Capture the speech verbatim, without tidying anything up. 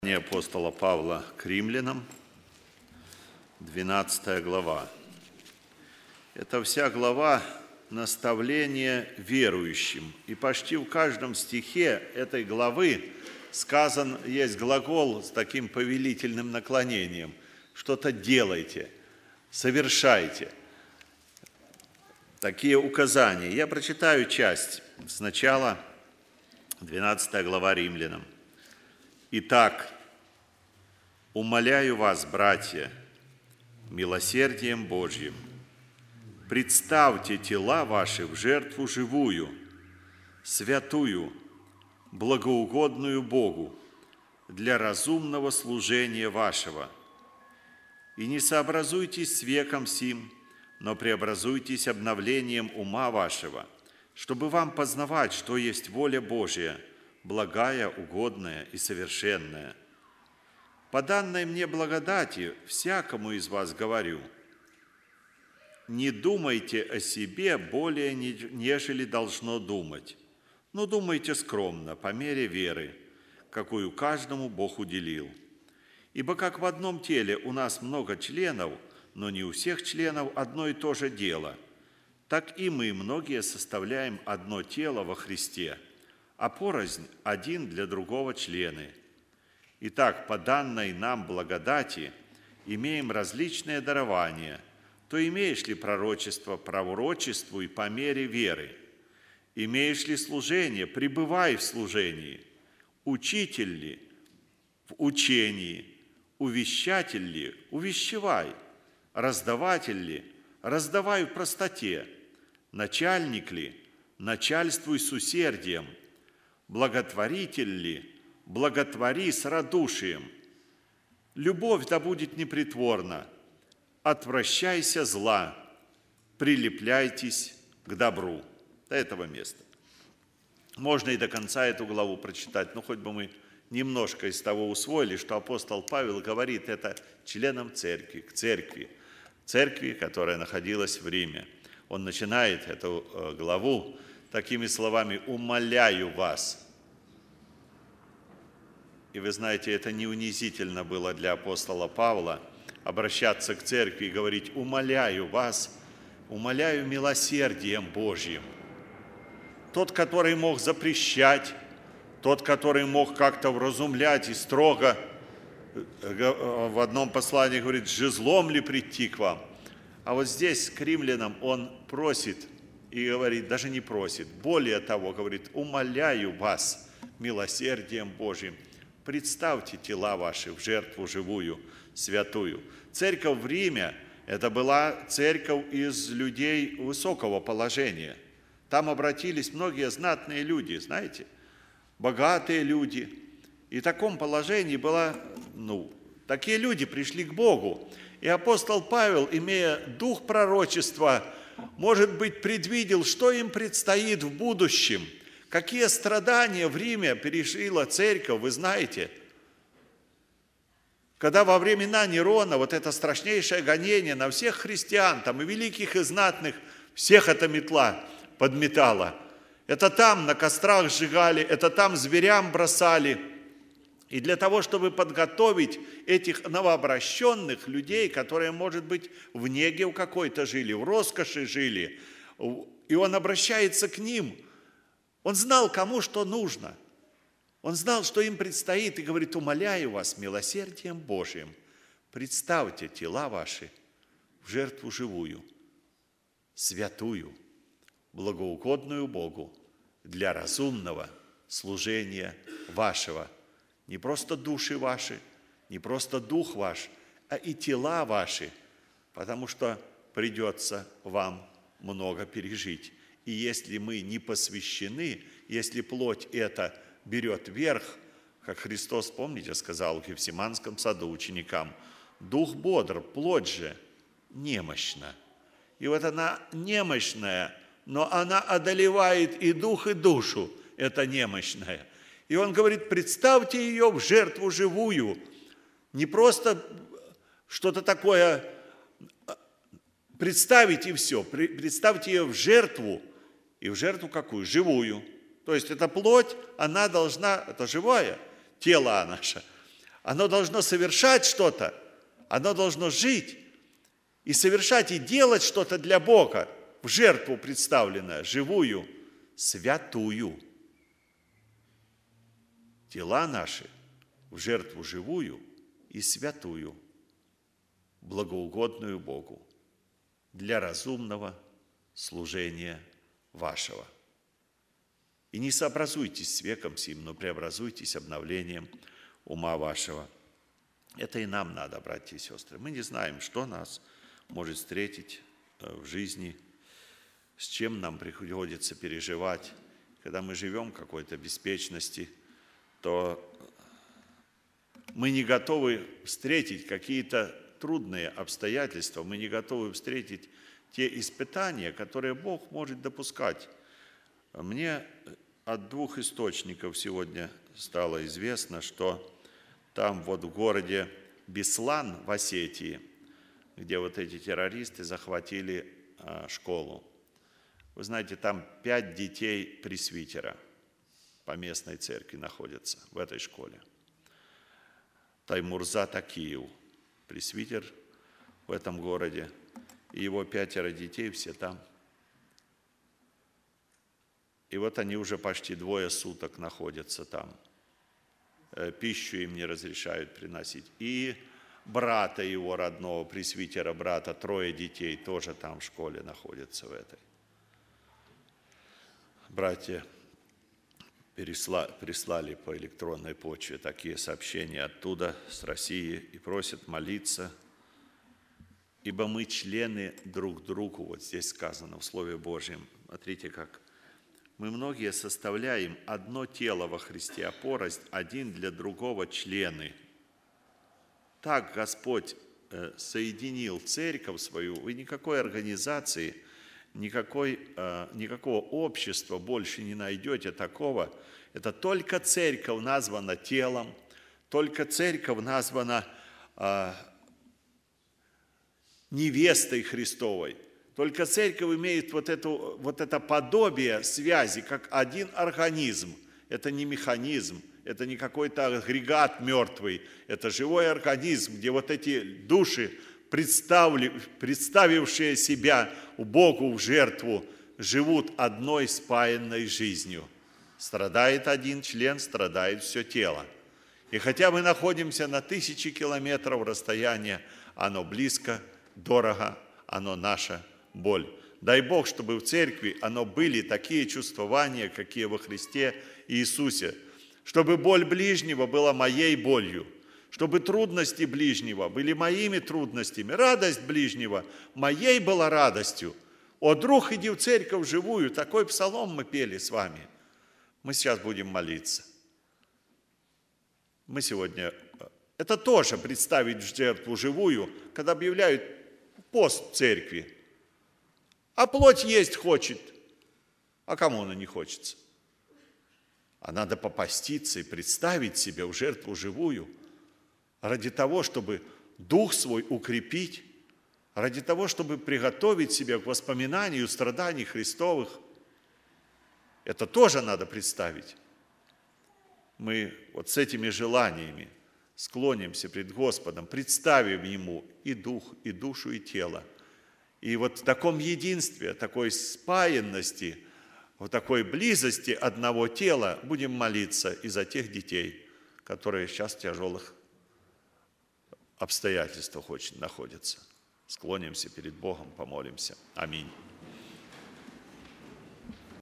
Апостола Павла к римлянам, двенадцатая глава. Это вся глава наставления верующим. И почти в каждом стихе этой главы сказан, есть глагол с таким повелительным наклонением. Что-то делайте, совершайте. Такие указания. Я прочитаю часть сначала, двенадцатая глава римлянам. Итак, умоляю вас, братья, милосердием Божьим, представьте тела ваши в жертву живую, святую, благоугодную Богу, для разумного служения вашего. И не сообразуйтесь с веком сим, но преобразуйтесь обновлением ума вашего, чтобы вам познавать, что есть воля Божия, благая, угодная и совершенная. По данной мне благодати всякому из вас говорю, не думайте о себе более, нежели должно думать, но думайте скромно, по мере веры, какую каждому Бог уделил. Ибо как в одном теле у нас много членов, но не у всех членов одно и то же дело, так и мы, многие, составляем одно тело во Христе, а порознь один для другого члены. Итак, по данной нам благодати имеем различные дарования, то имеешь ли пророчество, пророчествуй по мере веры. Имеешь ли служение, пребывай в служении. Учитель ли, в учении. Увещатель ли, увещевай. Раздаватель ли, раздавай в простоте. Начальник ли, начальствуй с усердием. Благотворитель ли, благотвори с радушием. Любовь да будет непритворна. Отвращайся зла, прилепляйтесь к добру. До этого места. Можно и до конца эту главу прочитать, но хоть бы мы немножко из того усвоили, что апостол Павел говорит это членам церкви, к церкви, церкви, которая находилась в Риме. Он начинает эту главу такими словами: «Умоляю вас». И вы знаете, это не унизительно было для апостола Павла обращаться к церкви и говорить: «Умоляю вас, умоляю милосердием Божьим». Тот, который мог запрещать, тот, который мог как-то вразумлять и строго, в одном послании говорит: «Жезлом ли прийти к вам?» А вот здесь к римлянам он просит и говорит, даже не просит, более того, говорит: «Умоляю вас милосердием Божьим, представьте тела ваши в жертву живую, святую». Церковь в Риме – это была церковь из людей высокого положения. Там обратились многие знатные люди, знаете, богатые люди. И в таком положении было, ну, такие люди пришли к Богу. И апостол Павел, имея дух пророчества, может быть, предвидел, что им предстоит в будущем, какие страдания в Риме пережила церковь, вы знаете. Когда во времена Нерона вот это страшнейшее гонение на всех христиан, там и великих, и знатных, всех эта метла подметала. Это там на кострах сжигали, это там зверям бросали. И для того, чтобы подготовить этих новообращенных людей, которые, может быть, в неге в какой-то жили, в роскоши жили, и он обращается к ним, он знал, кому что нужно. Он знал, что им предстоит, и говорит: «Умоляю вас милосердием Божьим, представьте тела ваши в жертву живую, святую, благоугодную Богу, для разумного служения вашего». Не просто души ваши, не просто дух ваш, а и тела ваши, потому что придется вам много пережить. И если мы не посвящены, если плоть эта берет верх, как Христос, помните, сказал в Гефсиманском саду ученикам: «Дух бодр, плоть же немощна». И вот она немощная, но она одолевает и дух, и душу, это немощная. И он говорит: представьте ее в жертву живую. Не просто что-то такое представить и все. Представьте ее в жертву. И в жертву какую? Живую. То есть эта плоть, она должна, это живое тело наше, Оно должно совершать что-то, оно должно жить и совершать, и делать что-то для Бога, в жертву представленное, живую, святую. Тела наши в жертву живую и святую, благоугодную Богу, для разумного служения вашего. И не сообразуйтесь с веком сим, но преобразуйтесь обновлением ума вашего. Это и нам надо, братья и сестры. Мы не знаем, что нас может встретить в жизни, с чем нам приходится переживать. Когда мы живем в какой-то беспечности, то мы не готовы встретить какие-то трудные обстоятельства, мы не готовы встретить те испытания, которые Бог может допускать. Мне от двух источников сегодня стало известно, что там вот в городе Беслан в Осетии, где вот эти террористы захватили школу. Вы знаете, там пять детей пресвитера по местной церкви находятся в этой школе. Таймурза Такиев, пресвитер в этом городе, и его пятеро детей все там. И вот они уже почти двое суток находятся там. Пищу им не разрешают приносить. И брата его родного, пресвитера брата, трое детей тоже там в школе находятся в этой. Братья прислали по электронной почве такие сообщения оттуда, с России, и просят молиться, ибо мы члены друг другу, вот здесь сказано в Слове Божьем. Смотрите, как мы многие составляем одно тело во Христе, а порознь один для другого члены. Так Господь соединил церковь свою, вы никакой организации, никакой, никакого общества больше не найдете такого. Это только церковь названа телом, только церковь названа невестой Христовой. Только церковь имеет вот, эту, вот это подобие связи, как один организм. Это не механизм, это не какой-то агрегат мертвый, это живой организм, где вот эти души, представившие себя Богу в жертву, живут одной спаянной жизнью. Страдает один член, страдает все тело. И хотя мы находимся на тысячи километров расстояния, оно близко, дорого, оно наша боль. Дай Бог, чтобы в церкви оно были такие чувствования, какие во Христе Иисусе. Чтобы боль ближнего была моей болью. Чтобы трудности ближнего были моими трудностями. Радость ближнего моей была радостью. О, друг, иди в церковь живую. Такой псалом мы пели с вами. Мы сейчас будем молиться. Мы сегодня... Это тоже представить в жертву живую, когда объявляют пост в церкви. А плоть есть хочет. А кому она не хочется? А надо попаститься и представить себя в жертву живую ради того, чтобы дух свой укрепить, ради того, чтобы приготовить себя к воспоминанию страданий Христовых. Это тоже надо представить. Мы вот с этими желаниями склонимся пред Господом, представим Ему и дух, и душу, и тело. И вот в таком единстве, такой спаянности, в такой близости одного тела будем молиться и за тех детей, которые сейчас в тяжелых обстоятельствах очень находятся. Склонимся перед Богом, помолимся. Аминь.